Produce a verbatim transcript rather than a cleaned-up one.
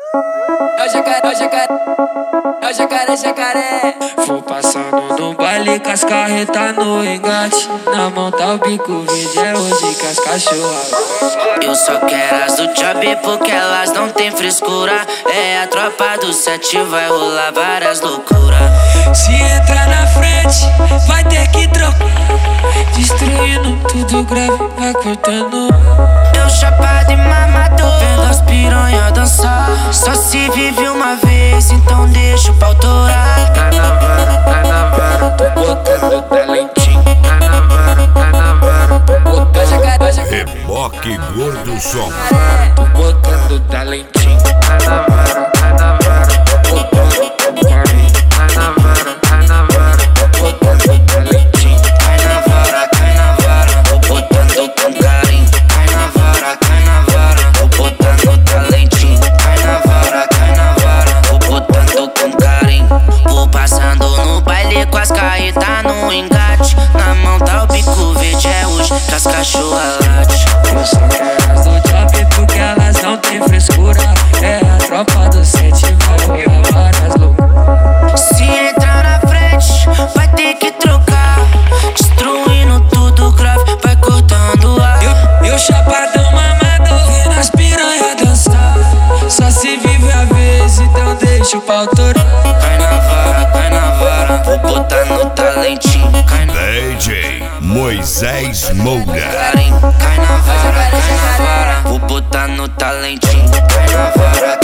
É o jacaré, é o jacaré, é o jacaré, jacaré. Vou passando no baile com as carretas no engate. Na mão tá o bico verde, é hoje que as cachorras. Eu só quero as do job porque elas não tem frescura. É a tropa do sete, vai rolar várias loucuras. Se entrar na frente, vai ter que trocar. Destruindo tudo grave, vai cortando. Eu chapado e mamador, vendo as piranha dançar. Só se vive uma vez, então deixa o pau torar. Tá na vara, tá na vara, tô botando talentinho. Tá na vara, tá na vara, tô botando. É o jacaré, é o jacaré. Reboque Gordo Som. Tô botando talentinho. Tá na vara, tá na vara, tô botando carinho. Tá na vara, tá na vara, tô botando talentinho. Cai na vara, cai na vara, tô botando com carinho. Cai na vara, cai na vara, tô botando talentinho. Cai na vara, cai na vara, tô botando com carinho. Vou passando no baile com as carretas no engate. Na mão tá o bico verde, é hoje que as cachorras late. Eu só quero as do job porque elas não tem frescura. É a tropa do sete, vai rolar várias loucuras. Se entrar na frente, vai ter que trocar. Destruindo tudo grave, vai cortando ar. Eu, eu chapadão mamador, vendo as piranha dançar. Só se vive a vez, então deixa o pau torar. Cai na vara, cai na vara, vou botar no talentinho. Cai na D J Moisés Moura. carinho. Cai na vara, cai na vara, vou botar no talentinho. Cai na vara,